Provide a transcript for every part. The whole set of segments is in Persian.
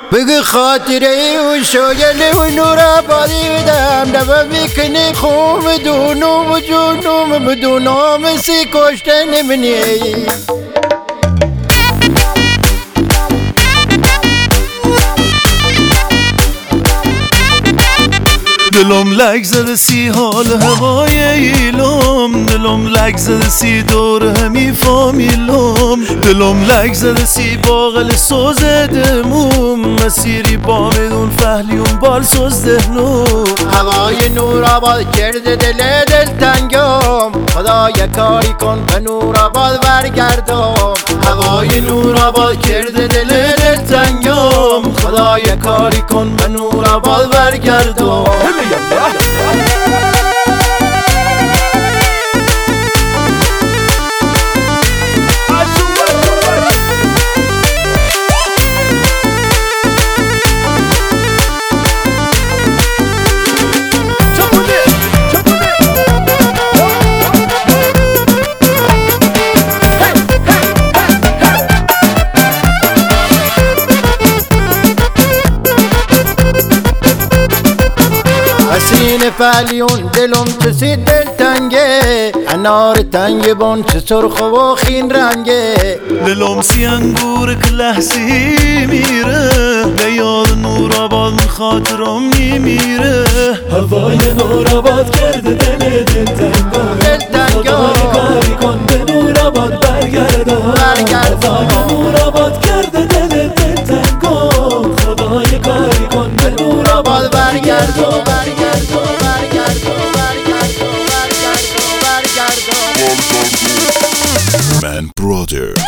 بگو خاطره و شایله و نور آبادی بدم دبا میکنی خوم دونم و جونم بدونم سی کشتن منی دلم لگ زده سی حال هوای ایلم، دلم لگ زده سی دور همی فامیلم، دلم لگ زده سی باقل سوز دموم، مسیری با میدون فهلیون بال سوز دهنوم. هوای نور آباد کرده دل تنگم، خدا یک کاری کن به نور آباد برگردم. هوای نور آباد کرده دل تنگم، خدا یک کاری کن به نور آباد برگردم. حسین فعلیون دلم چسی دل تنگه، انار تنگ بان چه سرخ و خین رنگه. دلم سی انگور که لحظی میره، لیاد نور آباد خاطرم میمیره. هوای نور آباد کرده دل تنگا، خدای کاری کن به نور آباد برگردم. هوای نور آباد کرده دل تنگا، خدای کاری کن به نور آباد برگردم. Man Brothers.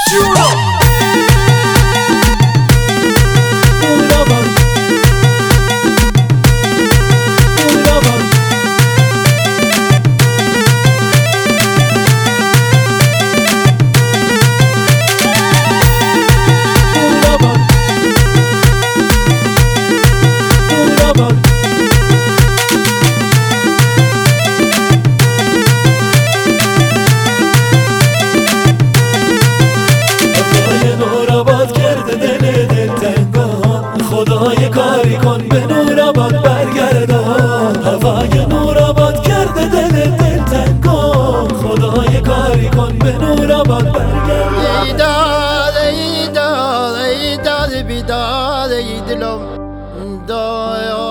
خدای کاری کن به نور آباد برگردم. هوای نور آباد کرده دل تنگا، خدای کاری کن به نور آباد برگردم. ای داد ای داد ای داد بیداد ای دلم داد